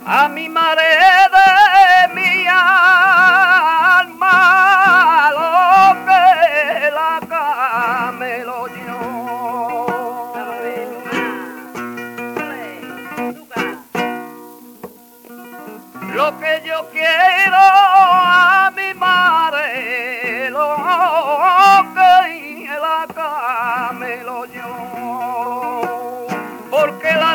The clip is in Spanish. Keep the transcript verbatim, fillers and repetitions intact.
a mi madre de mi alma, lo que la camelo yo. Lo que yo quiero a mi madre, lo que la camelo yo, porque la